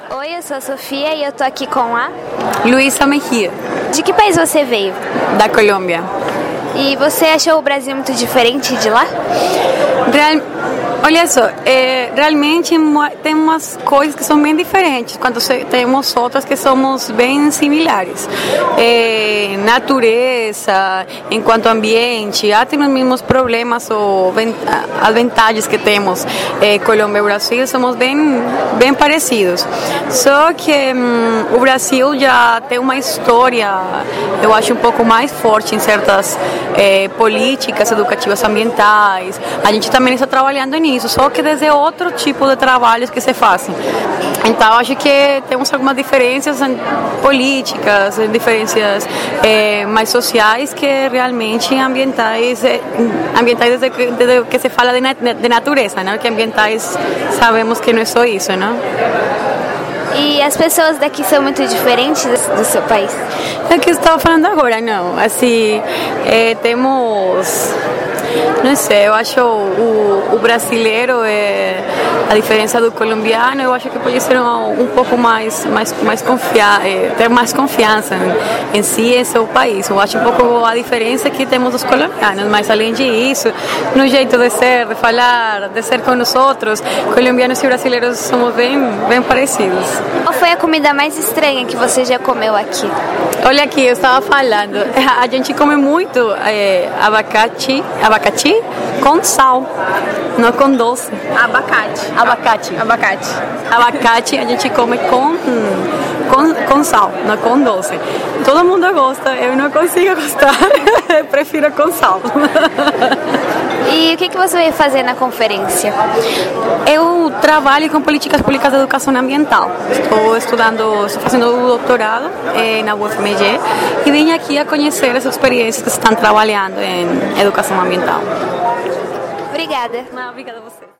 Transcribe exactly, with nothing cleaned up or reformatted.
Oi, eu sou a Sofia e eu tô aqui com a Luísa Mejia. De que país você veio? Da Colômbia. E você achou o Brasil muito diferente de lá? Real... Olha só, é, realmente tem umas coisas que são bem diferentes, quando se, temos outras que somos bem similares. É, natureza, enquanto ambiente, há tem os mesmos problemas ou as vantagens que temos. É, Colômbia e Brasil somos bem, bem parecidos. Só que hum, o Brasil já tem uma história, eu acho, um pouco mais forte em certas é, políticas educativas ambientais. A gente também está trabalhando nisso. Isso, só que desde outro tipo de trabalhos que se fazem. Então, acho que temos algumas diferenças políticas, diferenças é, mais sociais que realmente ambientais, ambientais desde que, desde que se fala de, de natureza, né? Que ambientais sabemos que não é só isso, né? E as pessoas daqui são muito diferentes do seu país? É o que eu estava falando agora, não. Assim, é, temos... Não sei, eu acho o, o brasileiro, é, a diferença do colombiano, eu acho que pode ser um, um pouco mais, mais, mais confiar, é, ter mais confiança em, em si e em seu país. Eu acho um pouco a diferença que temos dos colombianos, mas além disso, no jeito de ser, de falar, de ser com nós outros, colombianos e brasileiros somos bem, bem parecidos. Qual foi a comida mais estranha que você já comeu aqui? Olha aqui, eu estava falando, a gente come muito é, abacate, abacate com sal, não com doce. Abacate. Abacate. Abacate. Abacate a gente come com, com, com sal, não com doce. Todo mundo gosta, eu não consigo gostar, eu prefiro com sal. E o que, que você vai fazer na conferência? Eu trabalho com políticas públicas de educação ambiental. Estou estudando, estou fazendo o doutorado eh, na U F M G e vim aqui a conhecer as experiências que estão trabalhando em educação ambiental. Obrigada. Não, obrigada a você.